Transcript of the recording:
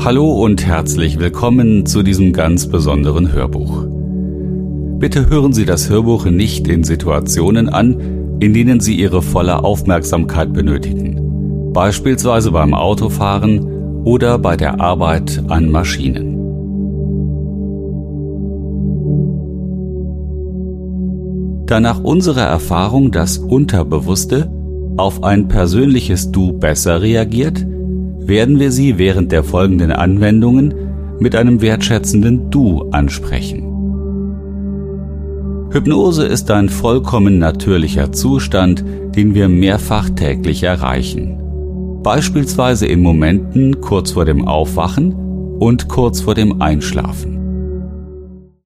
Hallo und herzlich willkommen zu diesem ganz besonderen Hörbuch. Bitte hören Sie das Hörbuch nicht in Situationen an, in denen Sie Ihre volle Aufmerksamkeit benötigen, beispielsweise beim Autofahren oder bei der Arbeit an Maschinen. Da nach unserer Erfahrung das Unterbewusste auf ein persönliches Du besser reagiert, werden wir Sie während der folgenden Anwendungen mit einem wertschätzenden Du ansprechen. Hypnose ist ein vollkommen natürlicher Zustand, den wir mehrfach täglich erreichen. Beispielsweise in Momenten kurz vor dem Aufwachen und kurz vor dem Einschlafen.